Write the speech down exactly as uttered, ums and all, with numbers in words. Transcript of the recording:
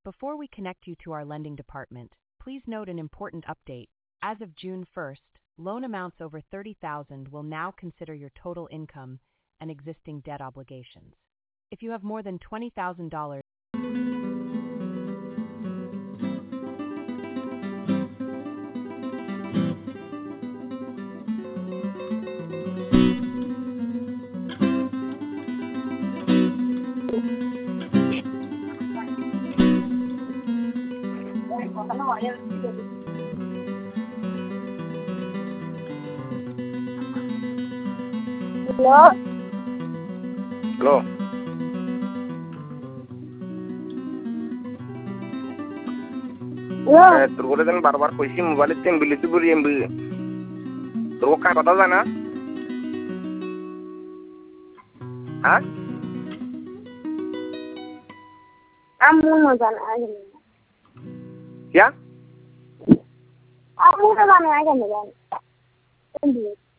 Before we connect you to our lending department, please note an important update. As of June first, loan amounts over thirty thousand dollars will now consider your total income and existing debt obligations. If you have more than twenty thousand dollars, Hello? Hello. Hello? Eh, তোর করে then বারবার কইছি মোবাইলের টেম্বিলিতে বলি MB তোর কার কথা জানা হ্যাঁ Amu no জানে আগে না क्या আম্মু তো জানে আগে না জানে